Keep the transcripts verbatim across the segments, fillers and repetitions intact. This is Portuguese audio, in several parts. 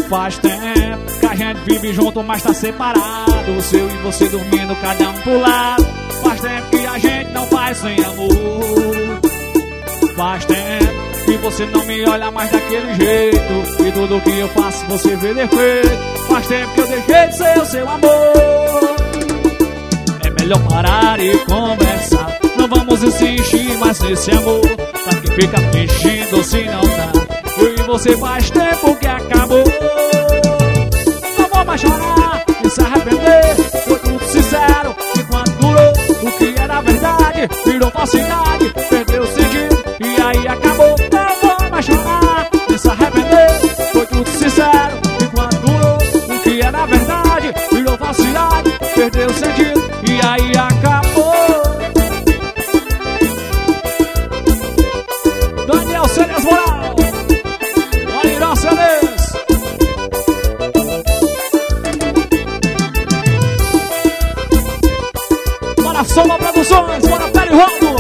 Faz tempo que a gente vive junto, mas tá separado. Eu e você dormindo, cada um pro lado. Faz tempo que a gente não faz sem amor. Faz tempo que você não me olha mais daquele jeito, e tudo que eu faço você vê defeito. Faz tempo que eu deixei de ser o seu amor. É melhor parar e conversar. Não vamos insistir mais nesse amor. Pra que fica fingindo se não dá? Eu e você faz tempo que acabou. Não vou mais chorar e se arrepender. Foi tudo sincero enquanto durou. O que era verdade virou falsidade, perdeu o sentido e aí acabou. Não vou mais chorar e se arrepender. Foi tudo sincero enquanto durou. O que era verdade virou falsidade, perdeu o sentido e aí acabou. Daniel Cenas Moral, Olirão Cenas. Bora Soma Produções, bora Peri Rondo.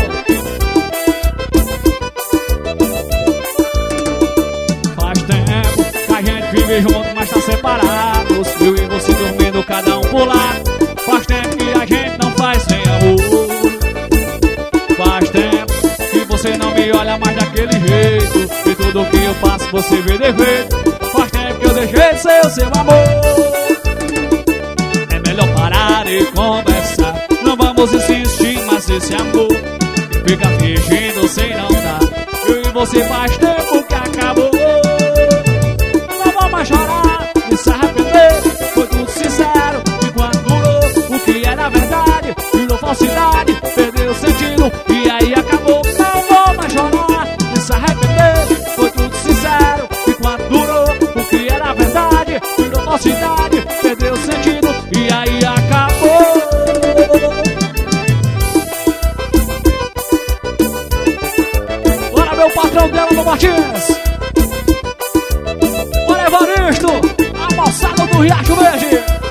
Faz tempo que a gente vive junto, mas tá separados. Eu e você dormindo, cada um por lado. Faz tempo que a gente não faz sem amor. Faz tempo que você não me olha mais daquele jeito, e tudo que eu faço você vê defeito. Faz tempo que eu deixei de ser o seu amor. É melhor parar e conversar. Não vamos insistir mais nesse amor. Fica fingindo sem não dar. Eu e você faz tempo que acabou. Não vou mais chorar e se arrepender. Foi tudo sincero enquanto durou. O que era verdade virou falsidade, perdeu o sentido e aí acabou. Não vou mais chorar e se arrepender. Foi tudo sincero enquanto durou. O que era verdade virou falsidade, perdeu o sentido e aí acabou. Bora meu patrão dela no Martins. Bora Evaristo, a moçada do Riacho Verde.